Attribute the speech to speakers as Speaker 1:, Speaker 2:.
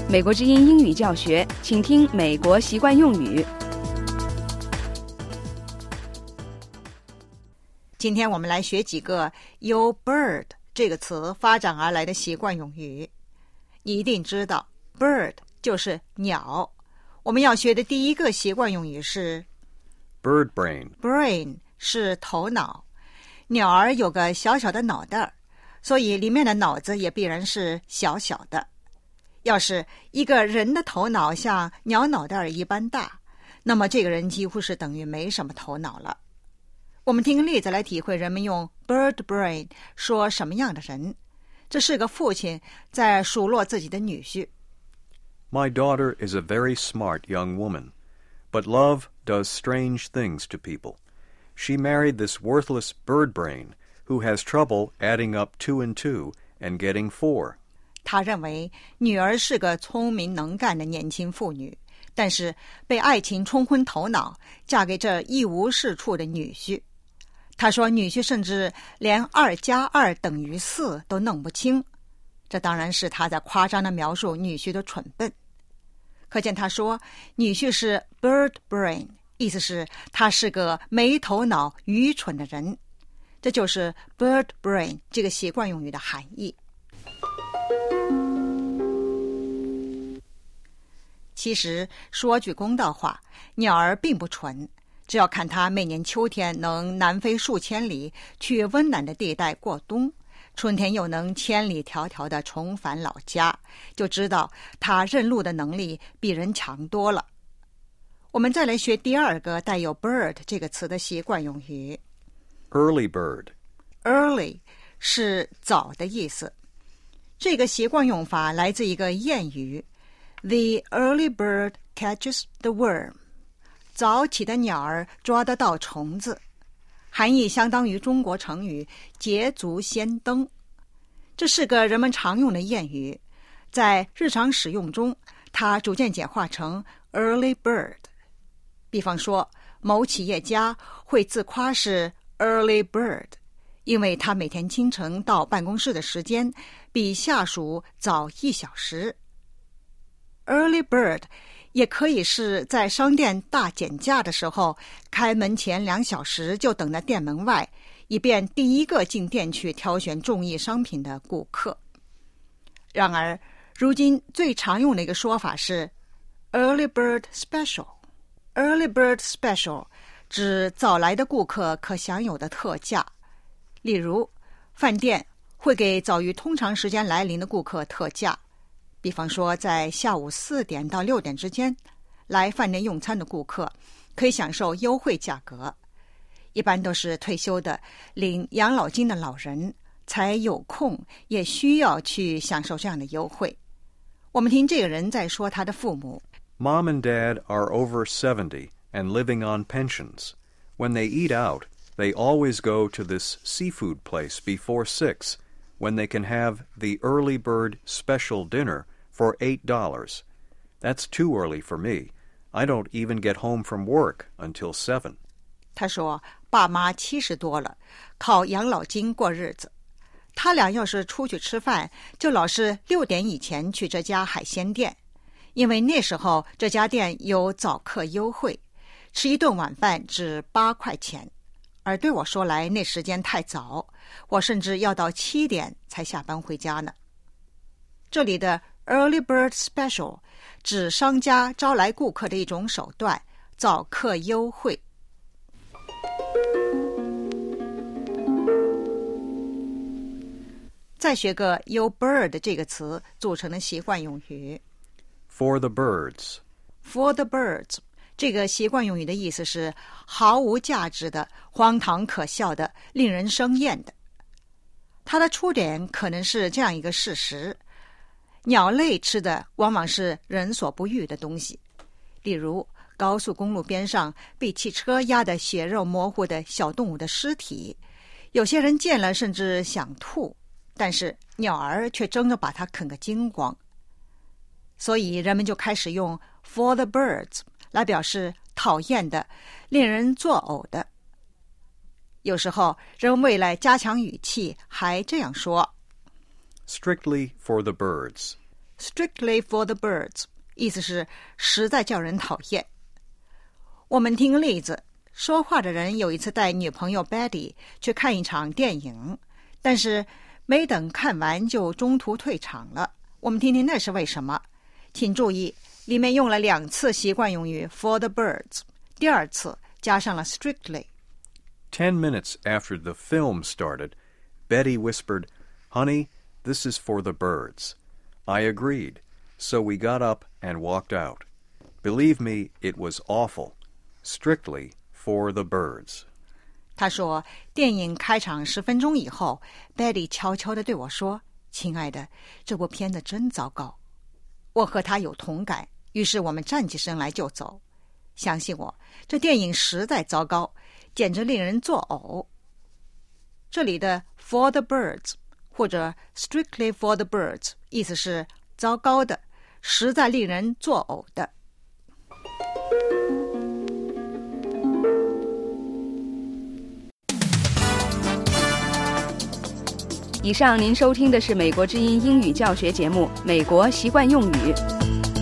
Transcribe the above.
Speaker 1: 美国之音英语教学，请听美国习惯用语。
Speaker 2: 今天我们来学几个由 bird 这个词发展而来的习惯用语。你一定知道 bird 就是鸟。我们要学的第一个习惯用语是
Speaker 3: bird brain。
Speaker 2: brain 是头脑。鸟儿有个小小的脑袋，所以里面的脑子也必然是小小的。要是一个人的头脑像鸟脑袋一般大，那么这个人几乎是等于没什么头脑了。我们听个例子来体会人们用 bird brain 说什么样的人。这是个父亲在数落自己的女婿。
Speaker 3: My daughter is a very smart young woman, but love does strange things to people. She married this worthless bird brain who has trouble adding up 2 and 2 and getting 4.
Speaker 2: 他认为女儿是个聪明能干的年轻妇女，但是被爱情冲昏头脑，嫁给这一无是处的女婿。他说女婿甚至连2加2等于4都弄不清，这当然是他在夸张地描述女婿的蠢笨。可见他说女婿是 bird brain， 意思是他是个没头脑愚蠢的人。这就是 bird brain 这个习惯用语的含义。其实说句公道话，鸟儿并不蠢，只要看它每年秋天能南飞数千里去温暖的地带过冬，春天又能千里迢迢地重返老家，就知道它认路的能力比人强多了。我们再来学第二个带有 bird 这个词的习惯用语。
Speaker 3: Early bird。
Speaker 2: Early 是早的意思。这个习惯用法来自一个谚语， The early bird catches the worm， 早起的鸟儿抓得到虫子，含义相当于中国成语捷足先登。这是个人们常用的谚语，在日常使用中它逐渐简化成 early bird。 比方说某企业家会自夸是 early bird， 因为他每天清晨到办公室的时间比下属早1小时。Early bird 也可以是在商店大减价的时候，开门前2小时就等在店门外，以便第一个进店去挑选中意商品的顾客。然而如今最常用的一个说法是 Early bird special。Early bird special 指早来的顾客可享有的特价。例如饭店会给早于通常时间来临的顾客特价，比方说在下午4点到6点之间来饭店用餐的顾客可以享受优惠价格。一般都是退休的领养老金的老人才有空也需要去享受这样的优惠。我们听这个人在说他的父母。
Speaker 3: Mom and Dad are over 70 and living on pensions. When they eat out, they always go to this seafood place before 6, when they can have the early bird special dinner for $8. That's too early for me. I don't even get home from work until 7.
Speaker 2: 他说爸妈70多了，靠养老金过日子。他俩要是出去吃饭，就老是6点以前去这家海鲜店，因为那时候这家店有早课优惠，吃一顿晚饭只8块钱。而对我说来那时间太早，我甚至要到7点才下班回家呢。这里的 early bird special 指商家招来顾客的一种手段，早课优惠。再学个由 bird 这个词组成的习惯用语。
Speaker 3: For the birds。
Speaker 2: For the birds 这个习惯用语的意思是毫无价值的、荒唐可笑的、令人生厌的。它的出典可能是这样一个事实：鸟类吃的往往是人所不欲的东西，例如高速公路边上被汽车压得血肉模糊的小动物的尸体，有些人见了甚至想吐，但是鸟儿却争着把它啃个精光。所以人们就开始用 for the birds 来表示讨厌的、令人作呕的。有时候人为了加强语气还这样说
Speaker 3: Strictly for the birds。
Speaker 2: strictly for the birds， 意思是实在叫人讨厌。我们听个例子，说话的人有一次带女朋友 Betty 去看一场电影，但是没等看完就中途退场了。我们听听那是为什么。请注意，里面用了2次习惯用语 for the birds， 第2次加上了 strictly。
Speaker 3: 10 minutes after the film started, Betty whispered, "Honey, this is for the birds." I agreed, so we got up and walked out. Believe me, it was awful. Strictly for the birds.
Speaker 2: 他说，电影开场10分钟以后， Betty 悄悄地对我说，亲爱的，这部片子真糟糕。我和他有同感，于是我们站起身来就走。相信我，这电影实在糟糕，简直令人作呕。这里的 for the birds 或者 strictly for the birds 意思是糟糕的，实在令人作呕的。
Speaker 1: 以上您收听的是美国之音英语教学节目《美国习惯用语》。